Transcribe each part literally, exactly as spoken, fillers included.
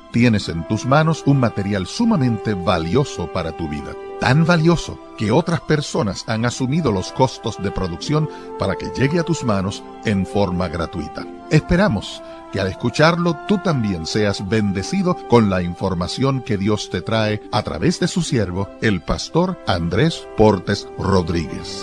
tienes en tus manos un material sumamente valioso para tu vida. Tan valioso que otras personas han asumido los costos de producción para que llegue a tus manos en forma gratuita. Esperamos que al escucharlo tú también seas bendecido con la información que Dios te trae a través de su siervo, el pastor Andrés Portes Rodríguez.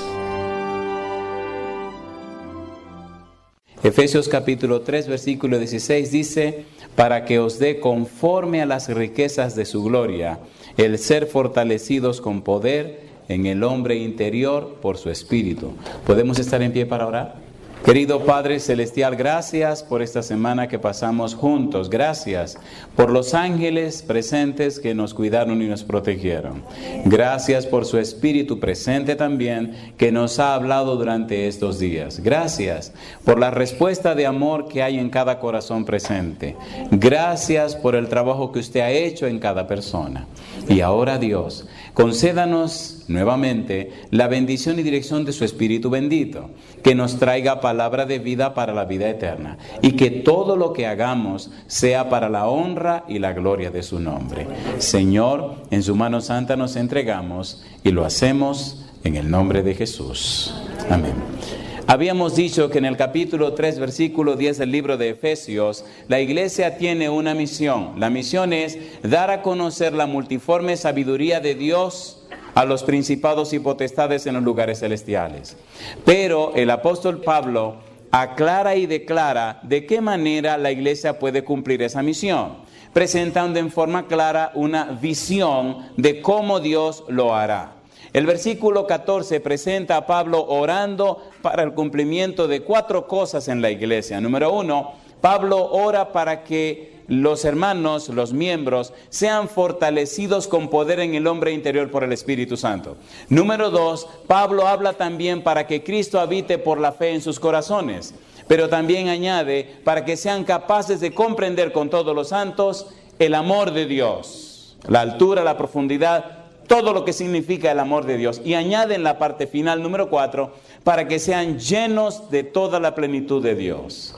Efesios capítulo tres, versículo dieciséis dice: para que os dé conforme a las riquezas de su gloria, el ser fortalecidos con poder en el hombre interior por su espíritu. ¿Podemos estar en pie para orar? Querido Padre Celestial, gracias por esta semana que pasamos juntos. Gracias por los ángeles presentes que nos cuidaron y nos protegieron. Gracias por su Espíritu presente también que nos ha hablado durante estos días. Gracias por la respuesta de amor que hay en cada corazón presente. Gracias por el trabajo que usted ha hecho en cada persona. Y ahora, Dios, concédanos nuevamente la bendición y dirección de su Espíritu bendito, que nos traiga palabra de vida para la vida eterna, y que todo lo que hagamos sea para la honra y la gloria de su nombre. Señor, en su mano santa nos entregamos y lo hacemos en el nombre de Jesús. Amén. Habíamos dicho que en el capítulo tres, versículo diez del libro de Efesios, la iglesia tiene una misión. La misión es dar a conocer la multiforme sabiduría de Dios a los principados y potestades en los lugares celestiales. Pero el apóstol Pablo aclara y declara de qué manera la iglesia puede cumplir esa misión, presentando en forma clara una visión de cómo Dios lo hará. El versículo catorce presenta a Pablo orando para el cumplimiento de cuatro cosas en la iglesia. Número uno, Pablo ora para que los hermanos, los miembros, sean fortalecidos con poder en el hombre interior por el Espíritu Santo. Número dos, Pablo habla también para que Cristo habite por la fe en sus corazones, pero también añade para que sean capaces de comprender con todos los santos el amor de Dios, la altura, la profundidad, todo lo que significa el amor de Dios. Y añade en la parte final, número cuatro, para que sean llenos de toda la plenitud de Dios.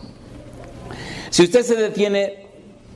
Si usted se detiene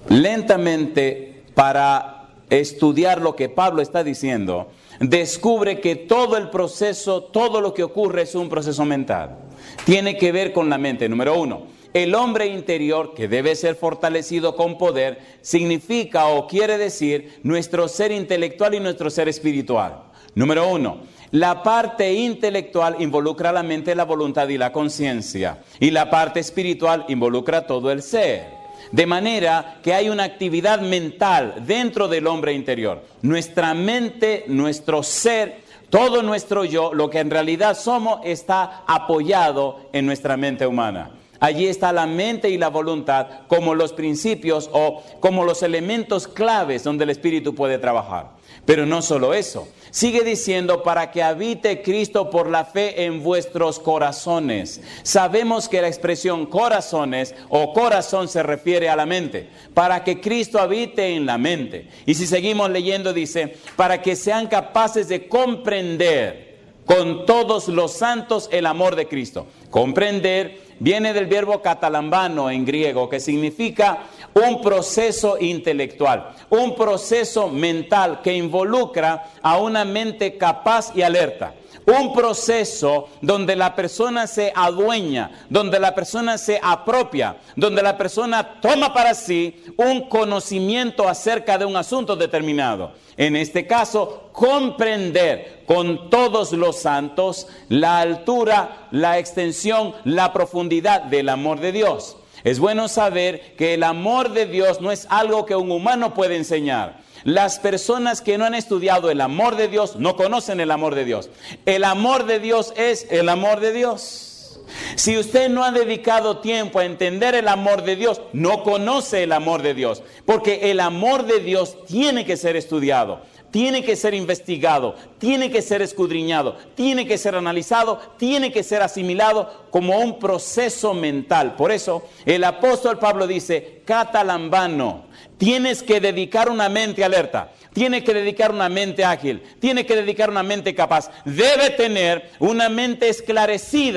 lentamente para estudiar lo que Pablo está diciendo, descubre que todo el proceso, todo lo que ocurre es un proceso mental. Tiene que ver con la mente. Número uno, el hombre interior, que debe ser fortalecido con poder, significa o quiere decir nuestro ser intelectual y nuestro ser espiritual. Número uno, la parte intelectual involucra la mente, la voluntad y la conciencia. Y la parte espiritual involucra todo el ser. De manera que hay una actividad mental dentro del hombre interior. Nuestra mente, nuestro ser, todo nuestro yo, lo que en realidad somos, está apoyado en nuestra mente humana. Allí está la mente y la voluntad como los principios o como los elementos claves donde el Espíritu puede trabajar. Pero no solo eso. Sigue diciendo para que habite Cristo por la fe en vuestros corazones. Sabemos que la expresión corazones o corazón se refiere a la mente. Para que Cristo habite en la mente. Y si seguimos leyendo dice, para que sean capaces de comprender con todos los santos el amor de Cristo. Comprender viene del verbo catalambano en griego, que significa un proceso intelectual, un proceso mental que involucra a una mente capaz y alerta. Un proceso donde la persona se adueña, donde la persona se apropia, donde la persona toma para sí un conocimiento acerca de un asunto determinado. En este caso, comprender con todos los santos la altura, la extensión, la profundidad del amor de Dios. Es bueno saber que el amor de Dios no es algo que un humano puede enseñar. Las personas que no han estudiado el amor de Dios no conocen el amor de Dios. El amor de Dios es el amor de Dios. Si usted no ha dedicado tiempo a entender el amor de Dios, no conoce el amor de Dios. Porque el amor de Dios tiene que ser estudiado, tiene que ser investigado, tiene que ser escudriñado, tiene que ser analizado, tiene que ser asimilado como un proceso mental. Por eso el apóstol Pablo dice, catalambano, tienes que dedicar una mente alerta, tienes que dedicar una mente ágil, tienes que dedicar una mente capaz. Debe tener una mente esclarecida,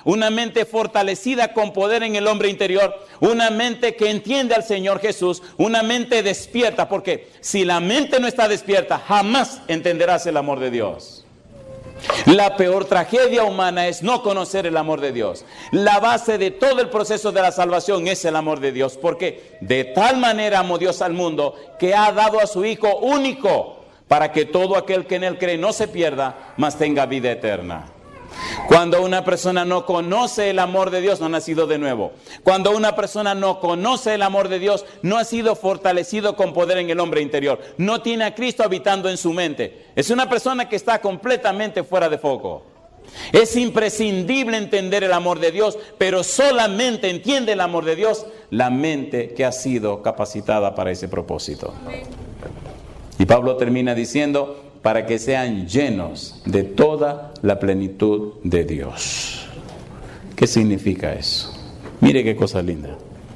una mente fortalecida con poder en el hombre interior, una mente que entiende al Señor Jesús, una mente despierta, porque si la mente no está despierta, jamás entenderás el amor de Dios. La peor tragedia humana es no conocer el amor de Dios. La base de todo el proceso de la salvación es el amor de Dios, porque de tal manera amó Dios al mundo que ha dado a su Hijo único, para que todo aquel que en Él cree no se pierda, mas tenga vida eterna. Cuando una persona no conoce el amor de Dios, no ha nacido de nuevo. Cuando una persona no conoce el amor de Dios, no ha sido fortalecido con poder en el hombre interior. No tiene a Cristo habitando en su mente. Es una persona que está completamente fuera de foco. Es imprescindible entender el amor de Dios, pero solamente entiende el amor de Dios la mente que ha sido capacitada para ese propósito. Y Pablo termina diciendo, para que sean llenos de toda la plenitud de Dios. ¿Qué significa eso? Mire qué cosa linda.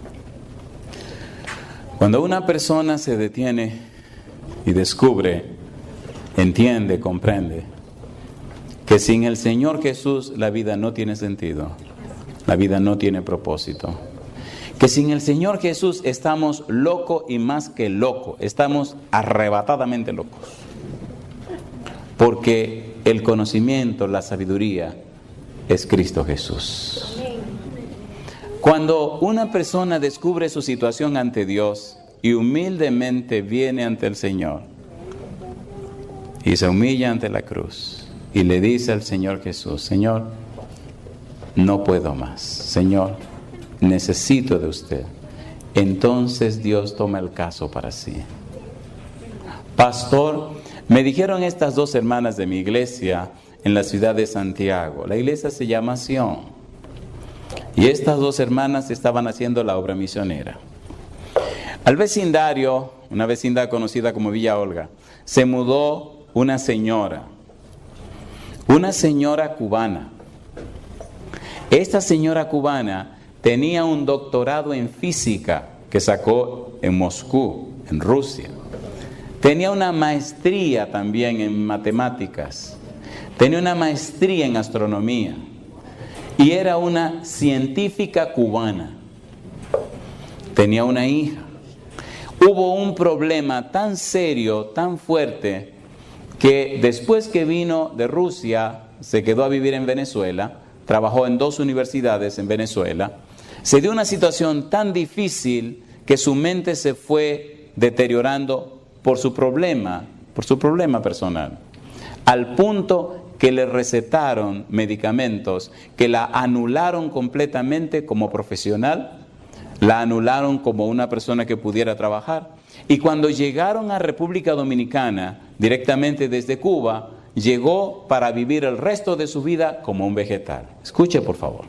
Cuando una persona se detiene y descubre, entiende, comprende, que sin el Señor Jesús la vida no tiene sentido, la vida no tiene propósito. Que sin el Señor Jesús estamos locos y más que locos, estamos arrebatadamente locos. Porque el conocimiento, la sabiduría, es Cristo Jesús. Cuando una persona descubre su situación ante Dios y humildemente viene ante el Señor y se humilla ante la cruz y le dice al Señor Jesús, Señor, no puedo más, Señor, necesito de usted. Entonces Dios toma el caso para sí. Pastor, me dijeron estas dos hermanas de mi iglesia en la ciudad de Santiago. La iglesia se llama Sion. Y estas dos hermanas estaban haciendo la obra misionera. Al vecindario, una vecindad conocida como Villa Olga, se mudó una señora. Una señora cubana. Esta señora cubana tenía un doctorado en física que sacó en Moscú, en Rusia. Tenía una maestría también en matemáticas. Tenía una maestría en astronomía. Y era una científica cubana. Tenía una hija. Hubo un problema tan serio, tan fuerte, que después que vino de Rusia, se quedó a vivir en Venezuela, trabajó en dos universidades en Venezuela. Se dio una situación tan difícil que su mente se fue deteriorando por su problema, por su problema personal, al punto que le recetaron medicamentos que la anularon completamente como profesional, la anularon como una persona que pudiera trabajar. Y cuando llegaron a República Dominicana, directamente desde Cuba, llegó para vivir el resto de su vida como un vegetal. Escuche, por favor.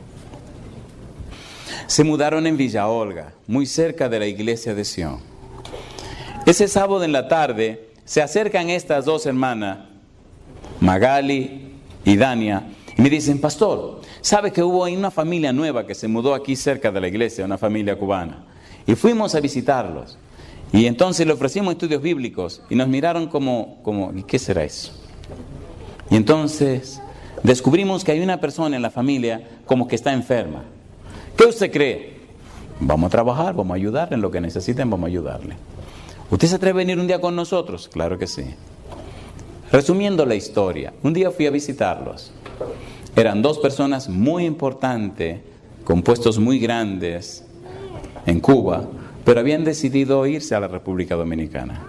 Se mudaron en Villa Olga, muy cerca de la iglesia de Sion. Ese sábado en la tarde se acercan estas dos hermanas, Magali y Dania, y me dicen, pastor, ¿sabe que hubo una familia nueva que se mudó aquí cerca de la iglesia, una familia cubana? Y fuimos a visitarlos. Y entonces le ofrecimos estudios bíblicos y nos miraron como, como ¿y qué será eso? Y entonces descubrimos que hay una persona en la familia como que está enferma. ¿Qué usted cree? Vamos a trabajar, vamos a ayudarle en lo que necesiten, vamos a ayudarle. ¿Usted se atreve a venir un día con nosotros? Claro que sí. Resumiendo la historia, un día fui a visitarlos. Eran dos personas muy importantes, con puestos muy grandes en Cuba, pero habían decidido irse a la República Dominicana.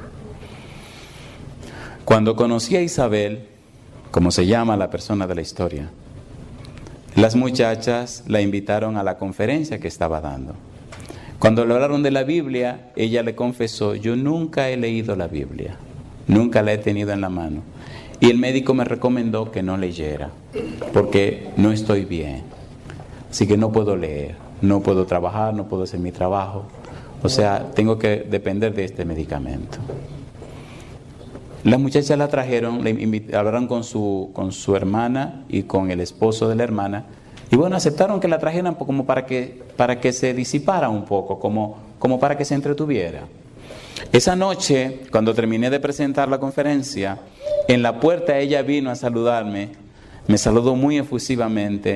Cuando conocí a Isabel, como se llama la persona de la historia, las muchachas la invitaron a la conferencia que estaba dando. Cuando le hablaron de la Biblia, ella le confesó, yo nunca he leído la Biblia, nunca la he tenido en la mano. Y el médico me recomendó que no leyera, porque no estoy bien. Así que no puedo leer, no puedo trabajar, no puedo hacer mi trabajo. O sea, tengo que depender de este medicamento. Las muchachas la trajeron, le invit- hablaron con su, con su hermana y con el esposo de la hermana. Y bueno, aceptaron que la trajeran como para que, para que se disipara un poco, como, como para que se entretuviera. Esa noche, cuando terminé de presentar la conferencia, en la puerta ella vino a saludarme, me saludó muy efusivamente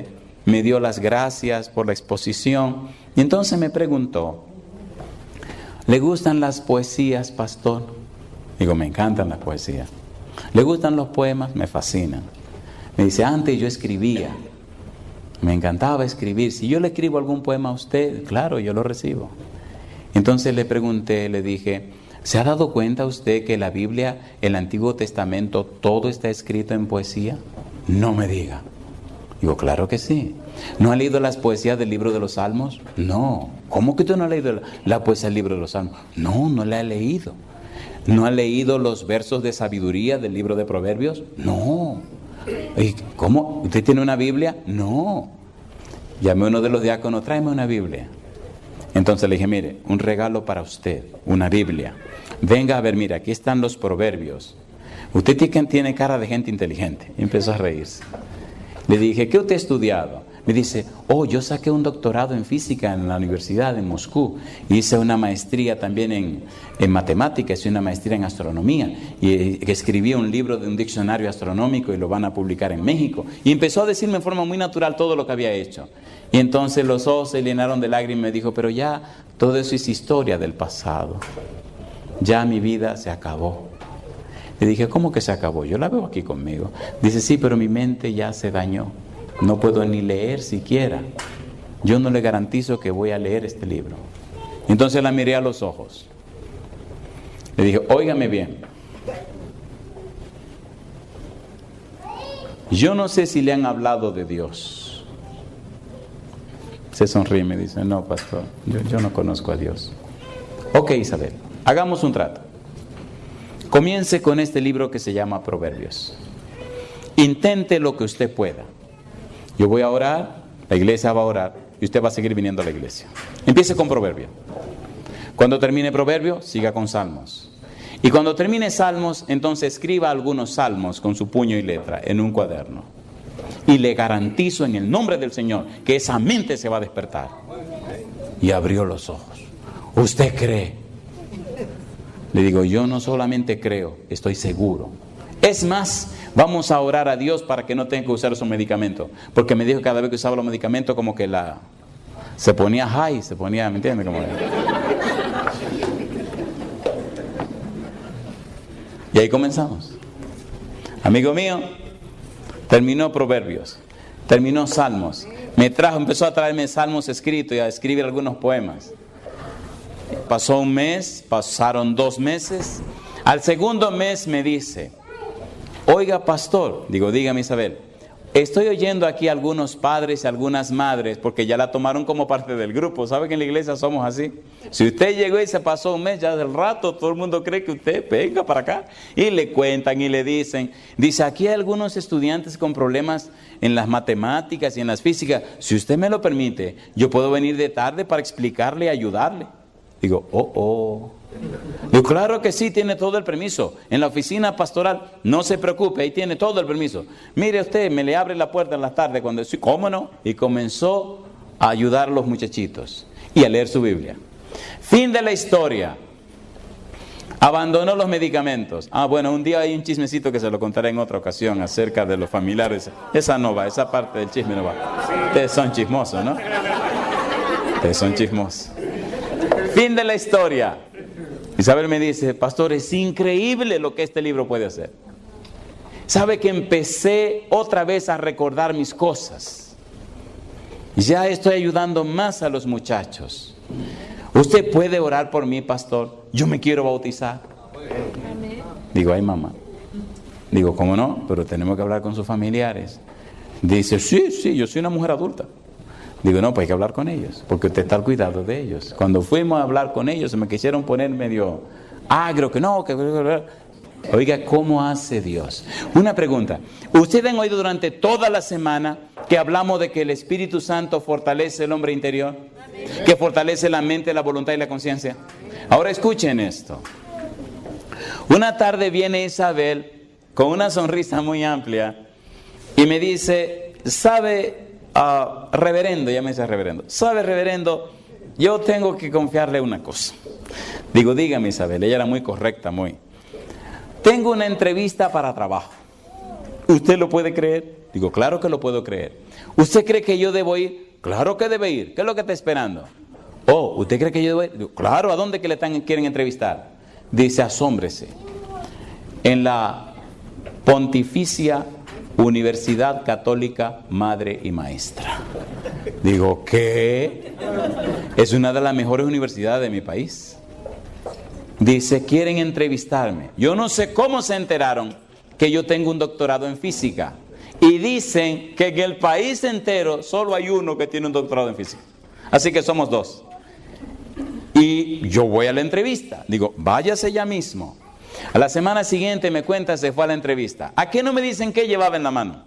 me dio las gracias por la exposición. Y entonces me preguntó, ¿le gustan las poesías, pastor? Digo, me encantan las poesías. ¿Le gustan los poemas? Me fascinan. Me dice, antes yo escribía. Me encantaba escribir. Si yo le escribo algún poema a usted, claro, yo lo recibo. Entonces le pregunté, le dije, ¿se ha dado cuenta usted que la Biblia, el Antiguo Testamento, todo está escrito en poesía? No me diga. Digo, claro que sí. ¿No ha leído las poesías del libro de los Salmos? No. ¿Cómo que usted no ha leído la, la poesía del libro de los Salmos? No, no la he leído. ¿No ha leído los versos de sabiduría del libro de Proverbios? No. ¿Y cómo? ¿Usted tiene una Biblia? No. Llamé a uno de los diáconos, tráeme una Biblia. Entonces le dije, mire, un regalo para usted, una Biblia. Venga a ver, mire, aquí están los proverbios. Usted tiene cara de gente inteligente. Y empezó a reírse. Le dije, ¿qué usted ha estudiado? Me dice, oh, yo saqué un doctorado en física en la universidad de Moscú. Hice una maestría también en, en matemáticas y una maestría en astronomía. Y escribí un libro de un diccionario astronómico y lo van a publicar en México. Y empezó a decirme en forma muy natural todo lo que había hecho. Y entonces los ojos se llenaron de lágrimas y me dijo, pero ya todo eso es historia del pasado. Ya mi vida se acabó. Le dije, ¿cómo que se acabó? Yo la veo aquí conmigo. Dice, sí, pero mi mente ya se dañó. No puedo ni leer siquiera. Yo no le garantizo que voy a leer este libro. Entonces la miré a los ojos. Le dije, óigame bien. Yo no sé si le han hablado de Dios. Se sonríe y me dice, no, pastor, yo, yo no conozco a Dios. Ok, Isabel, hagamos un trato. Comience con este libro que se llama Proverbios. Intente lo que usted pueda. Yo voy a orar, la iglesia va a orar y usted va a seguir viniendo a la iglesia. Empiece con Proverbios. Cuando termine Proverbios, siga con Salmos. Y cuando termine Salmos, entonces escriba algunos salmos con su puño y letra en un cuaderno. Y le garantizo en el nombre del Señor que esa mente se va a despertar. Y abrió los ojos. ¿Usted cree? Le digo, yo no solamente creo, estoy seguro. Es más, vamos a orar a Dios para que no tenga que usar esos medicamentos. Porque me dijo que cada vez que usaba los medicamentos como que la se ponía high, se ponía, ¿me entiendes? Como... Y ahí comenzamos. Amigo mío, terminó Proverbios, terminó Salmos. Me trajo, empezó a traerme salmos escritos y a escribir algunos poemas. Pasó un mes, pasaron dos meses. Al segundo mes me dice, oiga pastor, digo, dígame Isabel, estoy oyendo aquí a algunos padres y algunas madres, porque ya la tomaron como parte del grupo. ¿Sabe que en la iglesia somos así? Si usted llegó y se pasó un mes, ya del rato todo el mundo cree que usted venga para acá. Y le cuentan y le dicen, dice, aquí hay algunos estudiantes con problemas en las matemáticas y en las físicas. Si usted me lo permite, yo puedo venir de tarde para explicarle y ayudarle. Digo, oh, oh. Digo, claro que sí, tiene todo el permiso. En la oficina pastoral, no se preocupe, ahí tiene todo el permiso. Mire usted, me le abre la puerta en la tarde cuando estoy, ¿cómo no? Y comenzó a ayudar a los muchachitos y a leer su Biblia. Fin de la historia. Abandonó los medicamentos. Ah, bueno, un día hay un chismecito que se lo contaré en otra ocasión acerca de los familiares. Esa no va, esa parte del chisme no va. Ustedes son chismosos, ¿no? Ustedes son chismosos. Fin de la historia. Isabel me dice, pastor, es increíble lo que este libro puede hacer. Sabe que empecé otra vez a recordar mis cosas. Ya estoy ayudando más a los muchachos. ¿Usted puede orar por mí, pastor? Yo me quiero bautizar. Digo, ay mamá. Digo, ¿cómo no? Pero tenemos que hablar con sus familiares. Dice, sí, sí, yo soy una mujer adulta. Digo, no, pues hay que hablar con ellos, porque usted está al cuidado de ellos. Cuando fuimos a hablar con ellos, se me quisieron poner medio agro, que no, que... Oiga, ¿cómo hace Dios? Una pregunta. ¿Ustedes han oído durante toda la semana que hablamos de que el Espíritu Santo fortalece el hombre interior? Que fortalece la mente, la voluntad y la conciencia. Ahora escuchen esto. Una tarde viene Isabel con una sonrisa muy amplia y me dice, ¿sabe... Uh, reverendo, ya me dice reverendo. ¿Sabe, reverendo? Yo tengo que confiarle una cosa. Digo, dígame Isabel, ella era muy correcta, muy. Tengo una entrevista para trabajo. ¿Usted lo puede creer? Digo, claro que lo puedo creer. ¿Usted cree que yo debo ir? Claro que debe ir. ¿Qué es lo que está esperando? Oh, ¿usted cree que yo debo ir? Digo, claro, ¿a dónde que le están, quieren entrevistar? Dice, asómbrese. En la Pontificia Universidad Católica Madre y Maestra. Digo, ¿qué? Es una de las mejores universidades de mi país. Dice, quieren entrevistarme. Yo no sé cómo se enteraron que yo tengo un doctorado en física. Y dicen que en el país entero solo hay uno que tiene un doctorado en física. Así que somos dos. Y yo voy a la entrevista. Digo, váyase ya mismo. A la semana siguiente me cuenta, se fue a la entrevista. ¿A qué no me dicen qué llevaba en la mano?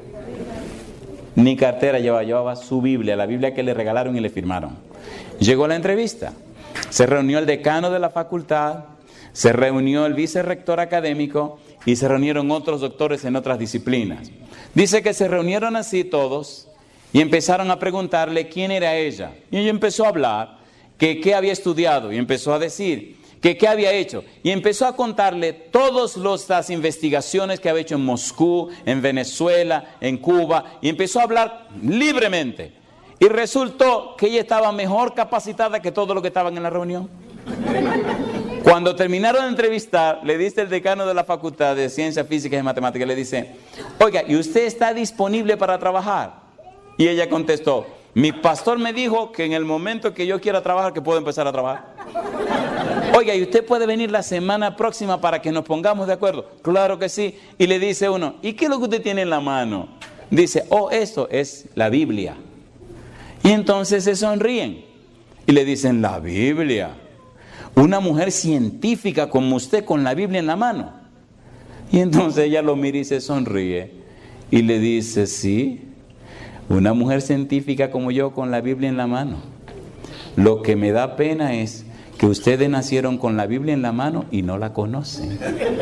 Ni cartera llevaba, llevaba su Biblia, la Biblia que le regalaron y le firmaron. Llegó a la entrevista. Se reunió el decano de la facultad, se reunió el vicerrector académico y se reunieron otros doctores en otras disciplinas. Dice que se reunieron así todos y empezaron a preguntarle quién era ella. Y ella empezó a hablar, que qué había estudiado y empezó a decir que qué había hecho. Y empezó a contarle todas las investigaciones que había hecho en Moscú, en Venezuela, en Cuba. Y empezó a hablar libremente. Y resultó que ella estaba mejor capacitada que todos los que estaban en la reunión. Cuando terminaron de entrevistar, le dice el decano de la Facultad de Ciencias Físicas y Matemáticas, le dice, oiga, ¿y usted está disponible para trabajar? Y ella contestó, mi pastor me dijo que en el momento que yo quiera trabajar, que puedo empezar a trabajar. Oiga, ¿y usted puede venir la semana próxima para que nos pongamos de acuerdo? Claro que sí. Y le dice uno, ¿y qué es lo que usted tiene en la mano? Dice, oh, esto es la Biblia. Y entonces se sonríen y le dicen, la Biblia. Una mujer científica como usted con la Biblia en la mano. Y entonces ella lo mira y se sonríe y le dice, sí, una mujer científica como yo con la Biblia en la mano. Lo que me da pena es que ustedes nacieron con la Biblia en la mano y no la conocen.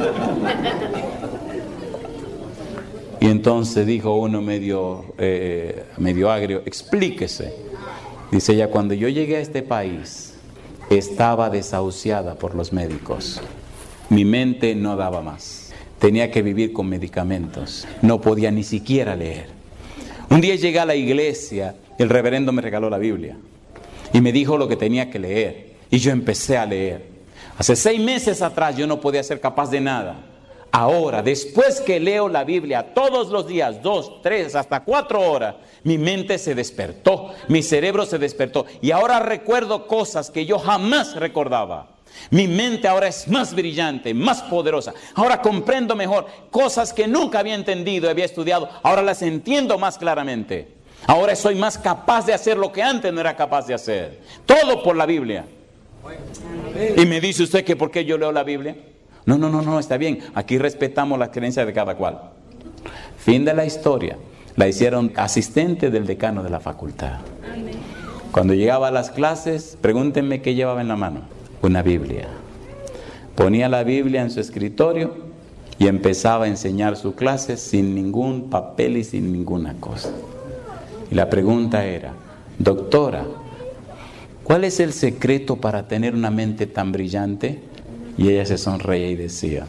Y entonces dijo uno medio, eh, medio agrio, explíquese. Dice ella, cuando yo llegué a este país, estaba desahuciada por los médicos. Mi mente no daba más. Tenía que vivir con medicamentos. No podía ni siquiera leer. Un día llegué a la iglesia, el reverendo me regaló la Biblia y me dijo lo que tenía que leer. Y yo empecé a leer. Hace seis meses atrás yo no podía ser capaz de nada. Ahora, después que leo la Biblia todos los días, dos, tres, hasta cuatro horas, mi mente se despertó, mi cerebro se despertó. Y ahora recuerdo cosas que yo jamás recordaba. Mi mente ahora es más brillante, más poderosa. Ahora comprendo mejor cosas que nunca había entendido, había estudiado. Ahora las entiendo más claramente. Ahora soy más capaz de hacer lo que antes no era capaz de hacer. Todo por la Biblia. Y me dice usted que ¿por qué yo leo la Biblia? No, no, no, no, está bien. Aquí respetamos las creencias de cada cual. Fin de la historia. La hicieron asistente del decano de la facultad. Cuando llegaba a las clases, pregúntenme qué llevaba en la mano. Una Biblia. Ponía la Biblia en su escritorio y empezaba a enseñar su clase sin ningún papel y sin ninguna cosa. Y la pregunta era, doctora, ¿cuál es el secreto para tener una mente tan brillante? Y ella se sonreía y decía,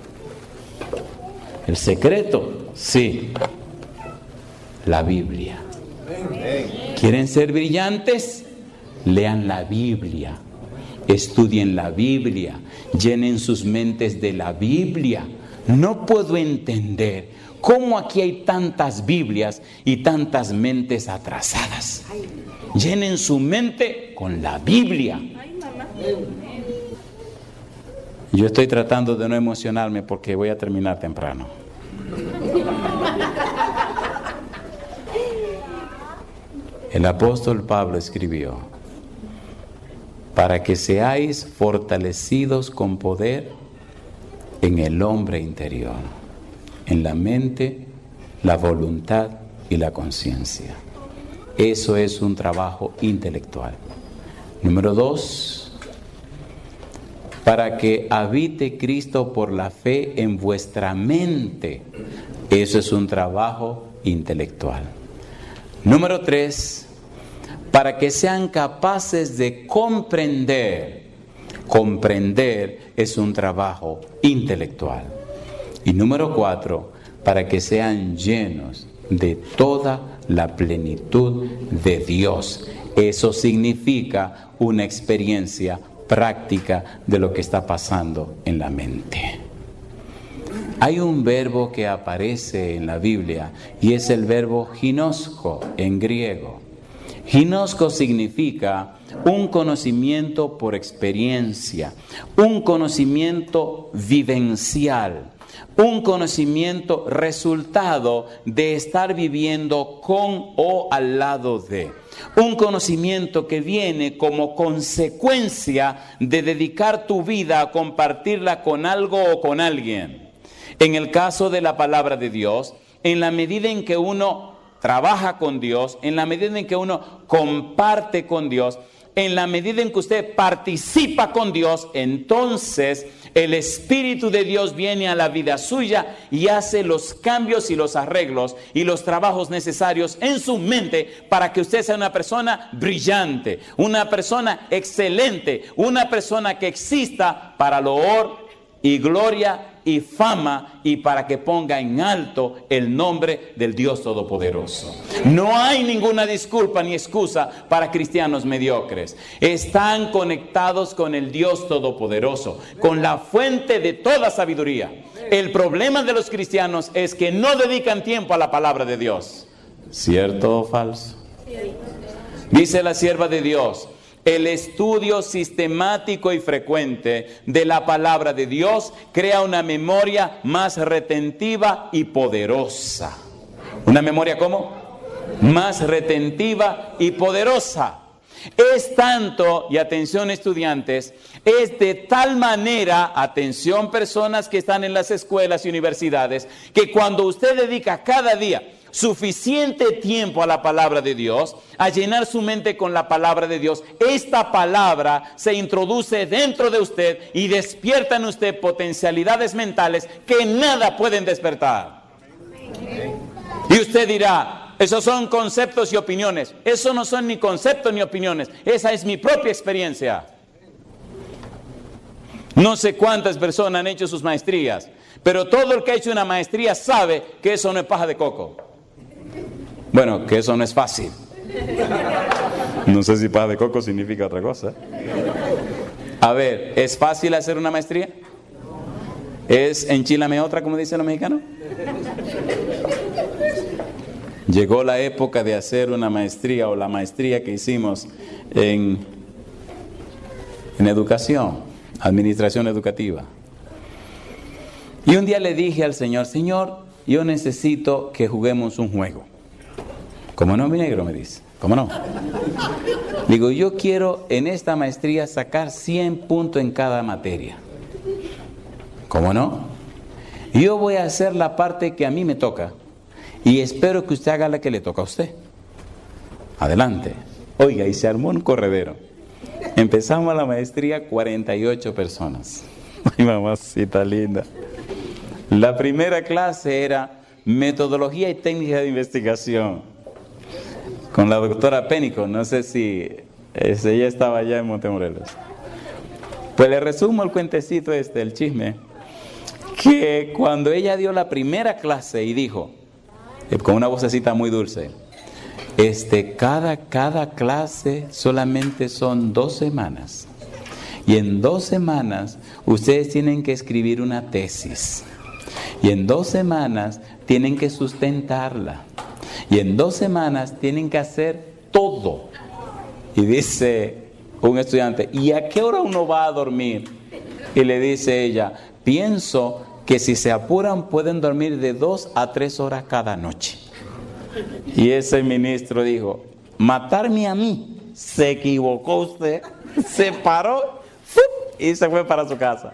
¿el secreto? Sí, la Biblia. ¿Quieren ser brillantes? Lean la Biblia, estudien la Biblia, llenen sus mentes de la Biblia. No puedo entender cómo aquí hay tantas Biblias y tantas mentes atrasadas. Llenen su mente con la Biblia. Yo estoy tratando de no emocionarme porque voy a terminar temprano. El apóstol Pablo escribió, para que seáis fortalecidos con poder en el hombre interior, en la mente, la voluntad y la conciencia. Eso es un trabajo intelectual. Número dos, para que habite Cristo por la fe en vuestra mente. Eso es un trabajo intelectual. Número tres, para que sean capaces de comprender. Comprender es un trabajo intelectual. Y número cuatro, para que sean llenos de toda la plenitud de Dios. Eso significa una experiencia práctica de lo que está pasando en la mente. Hay un verbo que aparece en la Biblia y es el verbo ginosko en griego. Ginosko significa un conocimiento por experiencia, un conocimiento vivencial, un conocimiento resultado de estar viviendo con o al lado de. Un conocimiento que viene como consecuencia de dedicar tu vida a compartirla con algo o con alguien. En el caso de la palabra de Dios, en la medida en que uno trabaja con Dios, en la medida en que uno comparte con Dios, en la medida en que usted participa con Dios, entonces el Espíritu de Dios viene a la vida suya y hace los cambios y los arreglos y los trabajos necesarios en su mente para que usted sea una persona brillante, una persona excelente, una persona que exista para loor y gloria y fama y para que ponga en alto el nombre del Dios Todopoderoso. No hay ninguna disculpa ni excusa para cristianos mediocres. Están conectados con el Dios Todopoderoso, con la fuente de toda sabiduría. El problema de los cristianos es que no dedican tiempo a la palabra de Dios. ¿Cierto o falso? Dice la sierva de Dios: el estudio sistemático y frecuente de la palabra de Dios crea una memoria más retentiva y poderosa. ¿Una memoria cómo? Más retentiva y poderosa. Es tanto, y atención estudiantes, es de tal manera, atención personas que están en las escuelas y universidades, que cuando usted dedica cada día suficiente tiempo a la palabra de Dios, a llenar su mente con la palabra de Dios, esta palabra se introduce dentro de usted y despierta en usted potencialidades mentales que nada pueden despertar. Y usted dirá: esos son conceptos y opiniones. Eso no son ni conceptos ni opiniones. Esa es mi propia experiencia. No sé cuántas personas han hecho sus maestrías, pero todo el que ha hecho una maestría sabe que eso no es paja de coco. Bueno, que eso no es fácil. No sé si paja de coco significa otra cosa. A ver, ¿es fácil hacer una maestría? ¿Es enchilame otra, como dicen los mexicanos? Llegó la época de hacer una maestría, o la maestría que hicimos en, en educación, administración educativa. Y un día le dije al Señor: Señor, yo necesito que juguemos un juego. ¿Cómo no, mi negro? Me dice. ¿Cómo no? Digo, yo quiero en esta maestría sacar cien puntos en cada materia. ¿Cómo no? Yo voy a hacer la parte que a mí me toca y espero que usted haga la que le toca a usted. Adelante. Oiga, y se armó un corredero. Empezamos la maestría, cuarenta y ocho personas. Ay, mamacita linda. La primera clase era metodología y técnica de investigación, con la doctora Pénico. No sé si ese, ella estaba allá en Montemorelos. Pues le resumo el cuentecito este, el chisme, que cuando ella dio la primera clase y dijo, con una vocecita muy dulce, este, cada, cada clase solamente son dos semanas. Y en dos semanas ustedes tienen que escribir una tesis. Y en dos semanas tienen que sustentarla. Y en dos semanas tienen que hacer todo. Y dice un estudiante, ¿y a qué hora uno va a dormir? Y le dice ella, pienso que si se apuran pueden dormir de dos a tres horas cada noche. Y ese ministro dijo, matarme a mí, se equivocó usted, se paró y se fue para su casa.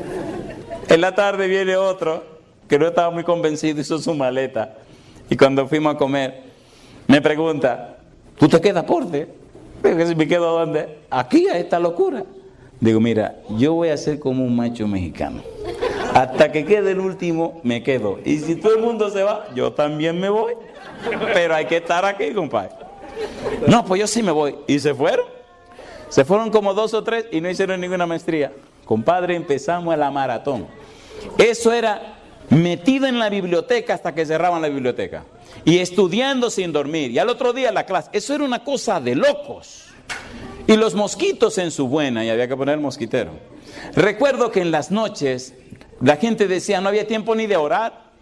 En la tarde viene otro que no estaba muy convencido, hizo su maleta. Y cuando fuimos a comer, me pregunta, ¿tú te quedas porte? Digo, si me quedo ¿dónde? Aquí, a esta locura. Digo, mira, yo voy a ser como un macho mexicano. Hasta que quede el último, me quedo. Y si todo el mundo se va, yo también me voy. Pero hay que estar aquí, compadre. No, pues yo sí me voy. Y se fueron. Se fueron como dos o tres y no hicieron ninguna maestría. Compadre, empezamos a la maratón. Eso era metido en la biblioteca hasta que cerraban la biblioteca. y estudiando sin dormir, y al otro día la clase. Eso era una cosa de locos. Y los mosquitos en su buena, y había que poner el mosquitero. Recuerdo que en las noches la gente decía, no había tiempo ni de orar.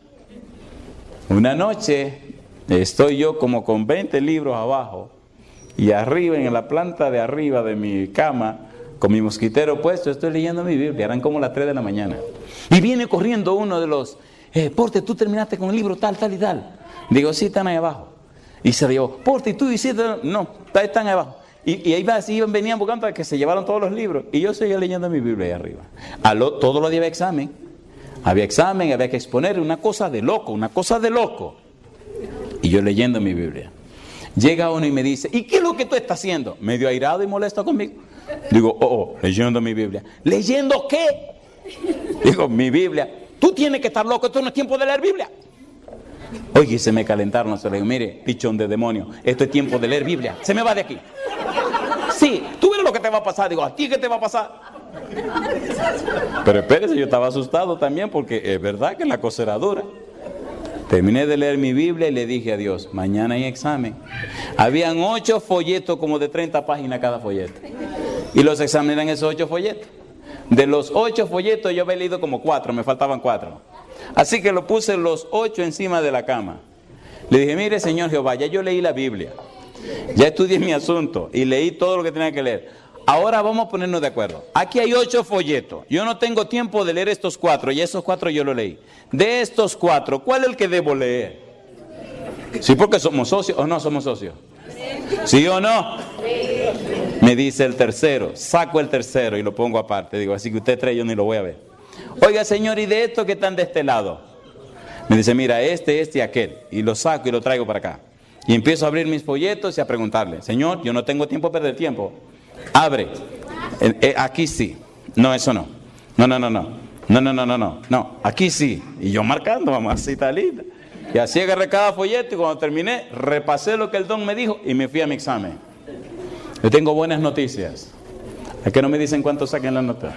Una noche estoy yo como con veinte libros abajo, y arriba, en la planta de arriba de mi cama, con mi mosquitero puesto, estoy leyendo mi Biblia. Eran como las tres de la mañana. Y viene corriendo uno de los, eh, Porte, ¿tú terminaste con el libro tal, tal y tal? Digo, sí, están ahí abajo. Y se dijo, Porte, ¿y tú hiciste? No, están ahí abajo. Y, y ahí así venían buscando a que se llevaron todos los libros. Y yo seguía leyendo mi Biblia ahí arriba. A lo, todos los días había examen. Había examen, había que exponer, una cosa de loco, una cosa de loco. Y yo leyendo mi Biblia. Llega uno y me dice, ¿y qué es lo que tú estás haciendo? Medio airado y molesto conmigo. Digo, oh, oh, leyendo mi Biblia. ¿Leyendo qué? Digo, mi Biblia. Tú tienes que estar loco, esto no es tiempo de leer Biblia. Oye, se me calentaron, se le digo, mire, pichón de demonio, esto es tiempo de leer Biblia. Se me va de aquí. Sí, tú ves lo que te va a pasar. Digo, ¿a ti qué te va a pasar? Pero espérese, yo estaba asustado también porque es verdad que la cosa era dura. Terminé de leer mi Biblia y le dije a Dios, mañana hay examen. Habían ocho folletos como de treinta páginas cada folleto. Y los exámenes eran esos ocho folletos. De los ocho folletos yo había leído como cuatro, me faltaban cuatro. Así que lo puse los ocho encima de la cama. Le dije, mire Señor Jehová, ya yo leí la Biblia. Ya estudié mi asunto y leí todo lo que tenía que leer. Ahora vamos a ponernos de acuerdo. Aquí hay ocho folletos. Yo no tengo tiempo de leer estos cuatro y esos cuatro yo lo leí. De estos cuatro, ¿cuál es el que debo leer? ¿Sí porque somos socios o no somos socios? ¿Sí o no? Me dice el tercero. Saco el tercero y lo pongo aparte. Digo, así que usted tres yo ni lo voy a ver. Oiga Señor, ¿y de estos que están de este lado? Me dice, mira, este, este y aquel. Y lo saco y lo traigo para acá. Y empiezo a abrir mis folletos y a preguntarle, Señor, yo no tengo tiempo para perder tiempo. Abre. Eh, eh, aquí sí. No, eso no. No, no, no, no. No, no, no, no, no. No, aquí sí. Y yo marcando, mamacita linda. Y así agarré cada folleto y cuando terminé, repasé lo que el don me dijo y me fui a mi examen. Yo tengo buenas noticias. ¿A qué no me dicen cuánto saquen la nota?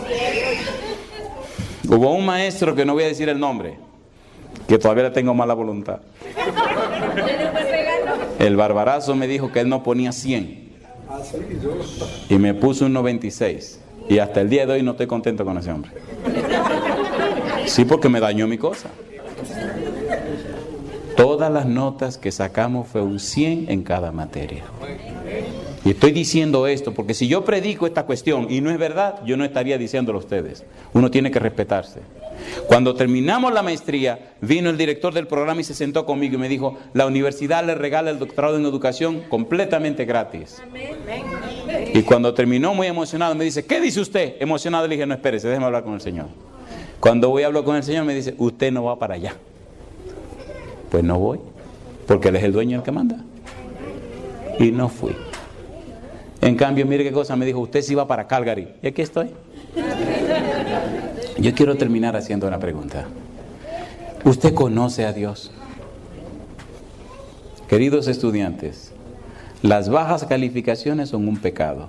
Hubo un maestro, que no voy a decir el nombre, que todavía le tengo mala voluntad. El barbarazo me dijo que él no ponía cien. Y me puso un noventa y seis. Y hasta el día de hoy no estoy contento con ese hombre. Sí, porque me dañó mi cosa. Todas las notas que sacamos fue un cien en cada materia. Y estoy diciendo esto porque si yo predico esta cuestión y no es verdad, yo no estaría diciéndolo a ustedes. Uno tiene que respetarse. Cuando terminamos la maestría, vino el director del programa y se sentó conmigo y me dijo, la universidad le regala el doctorado en educación completamente gratis. Y cuando terminó, muy emocionado, me dice, ¿qué dice usted? Emocionado le dije, no, espérese, déjeme hablar con el Señor. Cuando voy a hablar con el Señor me dice, usted no va para allá. Pues no voy, porque Él es el dueño y el que manda. Y no fui. En cambio, mire qué cosa me dijo, usted sí va para Calgary. Y aquí estoy. Yo quiero terminar haciendo una pregunta. ¿Usted conoce a Dios? Queridos estudiantes, las bajas calificaciones son un pecado.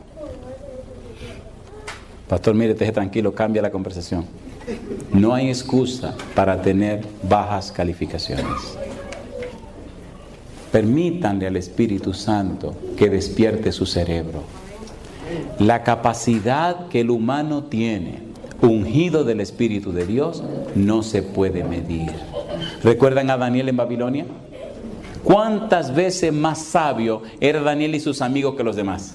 Pastor, mire, esté tranquilo, cambia la conversación. No hay excusa para tener bajas calificaciones. Permítanle al Espíritu Santo que despierte su cerebro. La capacidad que el humano tiene, ungido del Espíritu de Dios, no se puede medir. ¿Recuerdan a Daniel en Babilonia? ¿Cuántas veces más sabio era Daniel y sus amigos que los demás?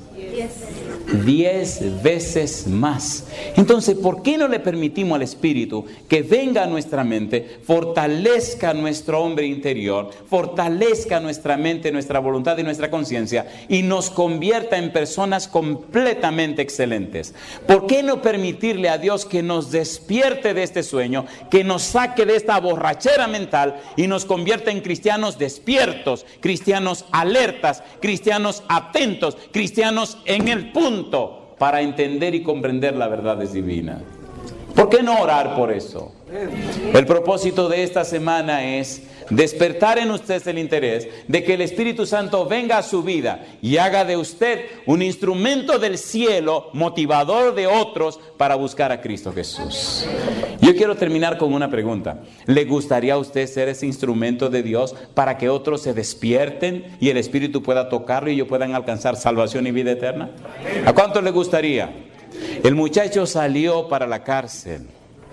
Diez veces más. Entonces, ¿por qué no le permitimos al Espíritu que venga a nuestra mente, fortalezca nuestro hombre interior, fortalezca nuestra mente, nuestra voluntad y nuestra conciencia y nos convierta en personas completamente excelentes? ¿Por qué no permitirle a Dios que nos despierte de este sueño, que nos saque de esta borrachera mental y nos convierta en cristianos despiertos, cristianos alertas, cristianos atentos, cristianos en el punto para entender y comprender las verdades divinas? ¿Por qué no orar por eso? El propósito de esta semana es despertar en usted el interés de que el Espíritu Santo venga a su vida y haga de usted un instrumento del cielo, motivador de otros para buscar a Cristo Jesús. Yo Yo quiero terminar con una pregunta. ¿Le gustaría a usted ser ese instrumento de Dios para que otros se despierten y el Espíritu pueda tocarlo y ellos puedan alcanzar salvación y vida eterna? ¿A cuánto le gustaría? El muchacho salió para la cárcel.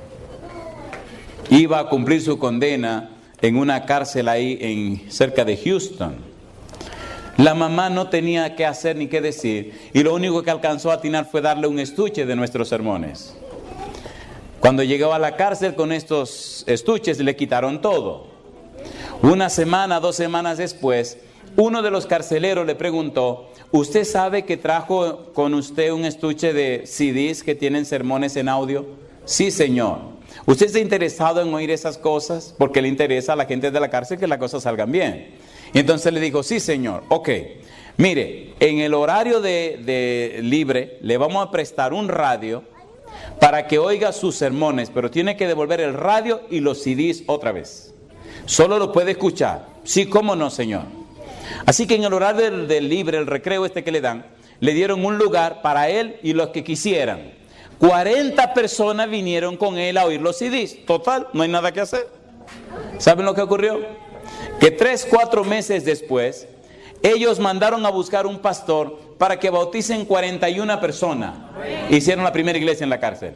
Iba a cumplir su condena en una cárcel ahí en, cerca de Houston. La mamá no tenía qué hacer ni qué decir y lo único que alcanzó a atinar fue darle un estuche de nuestros sermones. Cuando llegó a la cárcel con estos estuches le quitaron todo. Una semana, dos semanas después, uno de los carceleros le preguntó: ¿usted sabe que trajo con usted un estuche de C Ds que tienen sermones en audio? Sí, señor. ¿Usted está interesado en oír esas cosas? Porque le interesa a la gente de la cárcel que las cosas salgan bien. Y entonces le dijo: sí, señor. Ok, mire, en el horario de, de libre le vamos a prestar un radio para que oiga sus sermones, pero tiene que devolver el radio y los C Ds otra vez. Solo lo puede escuchar. Sí, cómo no, señor. Así que en el horario del, del libre, el recreo este que le dan, le dieron un lugar para él y los que quisieran. cuarenta personas vinieron con él a oír los C Ds. Total, no hay nada que hacer. ¿Saben lo que ocurrió? Que tres, cuatro meses después, ellos mandaron a buscar un pastor para que bauticen cuarenta y una personas. Hicieron la primera iglesia en la cárcel.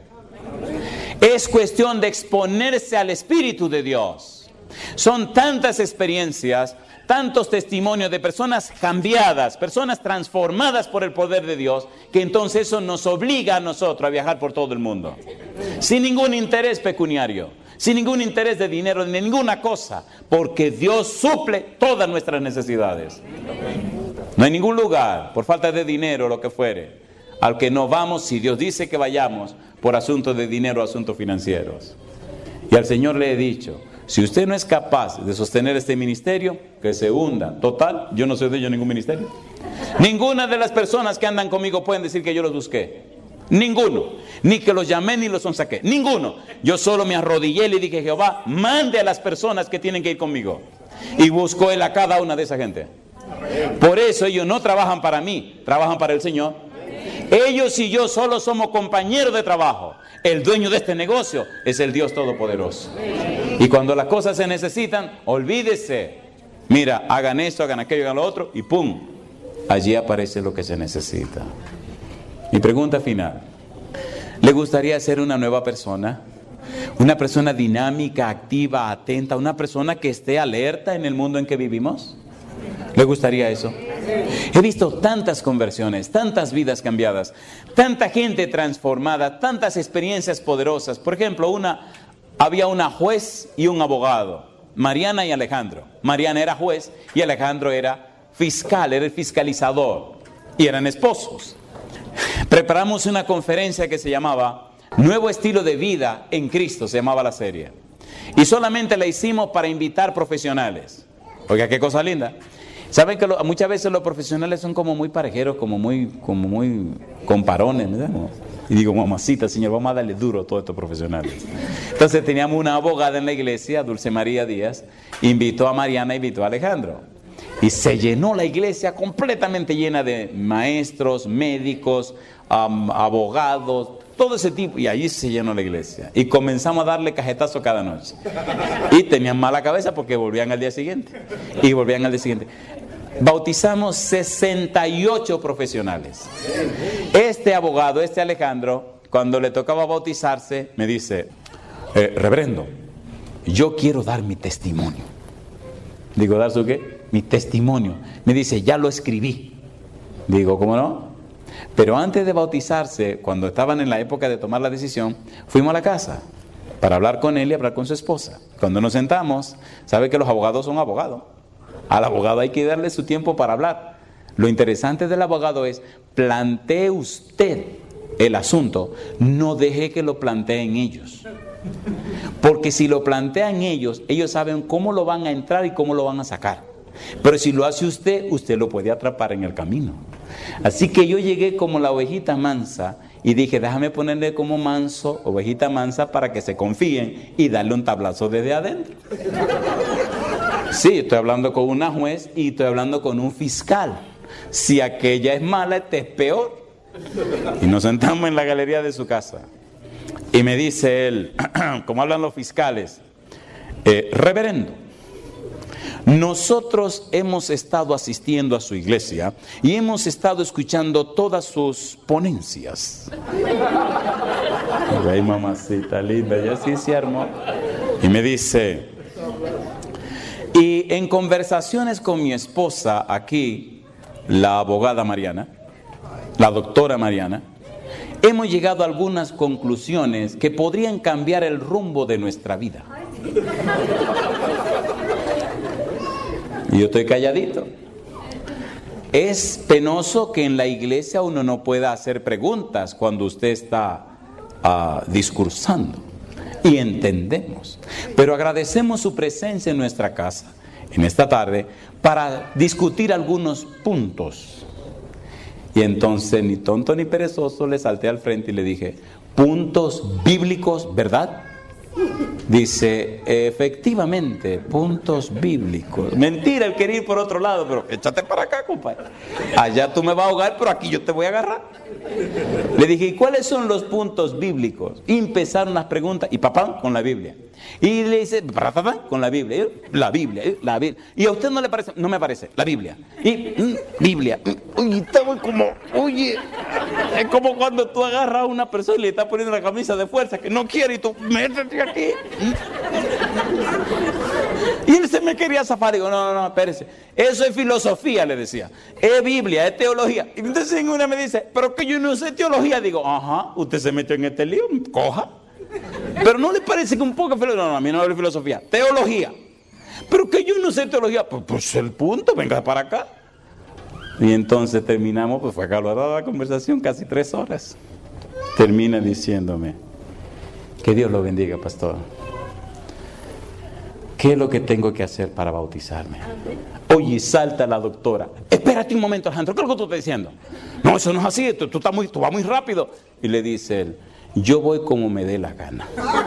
Es cuestión de exponerse al Espíritu de Dios. Son tantas experiencias, tantos testimonios de personas cambiadas, personas transformadas por el poder de Dios, que entonces eso nos obliga a nosotros a viajar por todo el mundo. Sin ningún interés pecuniario, sin ningún interés de dinero, ni ninguna cosa, porque Dios suple todas nuestras necesidades. No hay ningún lugar, por falta de dinero o lo que fuere, al que no vamos si Dios dice que vayamos por asuntos de dinero o asuntos financieros. Y al Señor le he dicho: si usted no es capaz de sostener este ministerio, que se hunda. Total, yo no soy de ellos ningún ministerio. Ninguna de las personas que andan conmigo pueden decir que yo los busqué. Ninguno. Ni que los llamé ni los saqué. Ninguno. Yo solo me arrodillé y le dije: Jehová, mande a las personas que tienen que ir conmigo. Y buscó él a cada una de esa gente. Por eso ellos no trabajan para mí, trabajan para el Señor. Ellos y yo solo somos compañeros de trabajo. El dueño de este negocio es el Dios Todopoderoso. Y cuando las cosas se necesitan, olvídese. Mira, hagan esto, hagan aquello, hagan lo otro, y ¡pum! Allí aparece lo que se necesita. Mi pregunta final: ¿le gustaría ser una nueva persona? Una persona dinámica, activa, atenta, una persona que esté alerta en el mundo en que vivimos. ¿Le gustaría eso? He visto tantas conversiones, tantas vidas cambiadas, tanta gente transformada, tantas experiencias poderosas. Por ejemplo, una, había una juez y un abogado, Mariana y Alejandro. Mariana era juez y Alejandro era fiscal, era el fiscalizador, y eran esposos. Preparamos una conferencia que se llamaba Nuevo Estilo de Vida en Cristo, se llamaba la serie. Y solamente la hicimos para invitar profesionales. Oiga, qué cosa linda. Saben que lo, muchas veces los profesionales son como muy parejeros, como muy, como muy comparones, ¿no? Y digo: mamacita, Señor, vamos a darle duro a todos estos profesionales. Entonces teníamos una abogada en la iglesia, Dulce María Díaz, invitó a Mariana, invitó a Alejandro. Y se llenó la iglesia completamente llena de maestros, médicos, um, abogados, todo ese tipo. Y allí se llenó la iglesia. Y comenzamos a darle cajetazo cada noche. Y tenían mala cabeza porque volvían al día siguiente. Y volvían al día siguiente. Bautizamos sesenta y ocho profesionales. Este abogado, este Alejandro, cuando le tocaba bautizarse, me dice: eh, reverendo, yo quiero dar mi testimonio. Digo: ¿dar su qué? Mi testimonio. Me dice: ya lo escribí. Digo: ¿cómo no? Pero antes de bautizarse, cuando estaban en la época de tomar la decisión, fuimos a la casa para hablar con él y hablar con su esposa. Cuando nos sentamos, sabe que los abogados son abogados. Al abogado hay que darle su tiempo para hablar. Lo interesante del abogado es: plantee usted el asunto, no deje que lo planteen ellos. Porque si lo plantean ellos, ellos saben cómo lo van a entrar y cómo lo van a sacar. Pero si lo hace usted, usted lo puede atrapar en el camino. Así que yo llegué como la ovejita mansa y dije: déjame ponerle como manso, ovejita mansa, para que se confíen y darle un tablazo desde adentro. Sí, estoy hablando con una juez y estoy hablando con un fiscal. Si aquella es mala, este es peor. Y nos sentamos en la galería de su casa. Y me dice él, como hablan los fiscales, eh, reverendo, nosotros hemos estado asistiendo a su iglesia y hemos estado escuchando todas sus ponencias. Ay, mamacita linda, ya sí se armó. Y me dice, y en conversaciones con mi esposa aquí, la abogada Mariana, la doctora Mariana, hemos llegado a algunas conclusiones que podrían cambiar el rumbo de nuestra vida. Y yo estoy calladito. Es penoso que en la iglesia uno no pueda hacer preguntas cuando usted está uh, discursando. Y entendemos. Pero agradecemos su presencia en nuestra casa, en esta tarde, para discutir algunos puntos. Y entonces, ni tonto ni perezoso, le salté al frente y le dije, puntos bíblicos, ¿verdad? Dice, efectivamente, puntos bíblicos. Mentira, él quería ir por otro lado, pero échate para acá, compadre. Allá tú me vas a ahogar, pero aquí yo te voy a agarrar. Le dije, ¿y cuáles son los puntos bíblicos? Y empezaron las preguntas, y papá, con la Biblia. Y le dice, papá, con la Biblia, la Biblia, la Biblia. ¿Y a usted no le parece? No me parece, la Biblia. Y, mm, Biblia. Oye, estamos como, oye, es como cuando tú agarras a una persona y le estás poniendo la camisa de fuerza que no quiere y tú, métete aquí. Y él se me quería zafar. Digo, no, no, no, espérese. Eso es filosofía, le decía. Es Biblia, es teología. Y entonces una me dice, pero que yo no sé teología. Digo, ajá, usted se metió en este lío, coja. Pero no le parece que un poco filosofía. No, no, a mí no hablo de filosofía, teología. Pero que yo no sé teología. Pues, pues el punto, venga para acá. Y entonces terminamos, pues fue acalorada la conversación, casi tres horas. Termina diciéndome, que Dios lo bendiga, pastor. ¿Qué es lo que tengo que hacer para bautizarme? Oye, salta la doctora. Espérate un momento, Alejandro, ¿qué es lo que tú estás diciendo? No, eso no es así, tú, tú, estás muy, tú vas muy rápido. Y le dice él, yo voy como me dé la gana.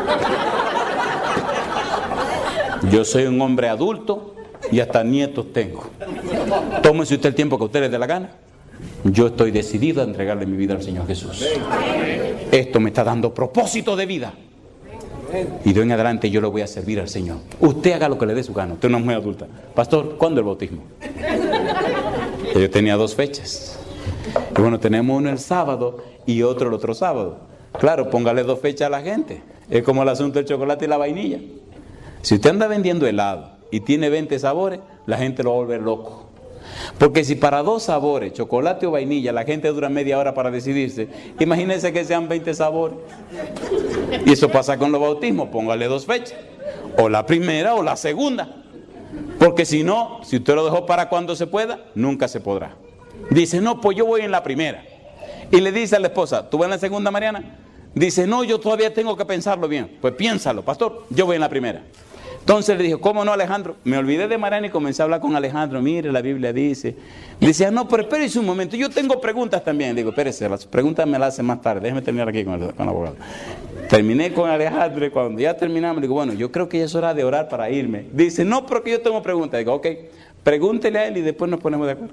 Yo soy un hombre adulto y hasta nietos tengo. Tómese usted el tiempo que a usted le dé la gana. Yo estoy decidido a entregarle mi vida al Señor Jesús. Esto me está dando propósito de vida. Y de hoy en adelante yo lo voy a servir al Señor. Usted haga lo que le dé su gana. Usted no es muy adulta. Pastor, ¿cuándo el bautismo? Yo tenía dos fechas. Y bueno, tenemos uno el sábado y otro el otro sábado. Claro, póngale dos fechas a la gente. Es como el asunto del chocolate y la vainilla. Si usted anda vendiendo helado y tiene veinte sabores, la gente lo va a volver loco. Porque si para dos sabores, chocolate o vainilla, la gente dura media hora para decidirse, imagínense que sean veinte sabores. Y eso pasa con los bautismos, póngale dos fechas, o la primera o la segunda. Porque si no, si usted lo dejó para cuando se pueda, nunca se podrá. Dice, no, pues yo voy en la primera. Y le dice a la esposa, ¿tú vas en la segunda, Mariana? Dice, no, yo todavía tengo que pensarlo bien. Pues piénsalo, pastor, yo voy en la primera. Entonces le dijo, ¿cómo no, Alejandro? Me olvidé de Mariana y comencé a hablar con Alejandro. Mire, la Biblia dice. Le decía, no, pero espérese un momento, yo tengo preguntas también. Digo, espérese, las preguntas me las hace más tarde. Déjeme terminar aquí con el, con el abogado. Terminé con Alejandro y cuando ya terminamos, le digo, bueno, yo creo que ya es hora de orar para irme. Dice, no, pero que yo tengo preguntas. Digo, ok, pregúntele a él y después nos ponemos de acuerdo.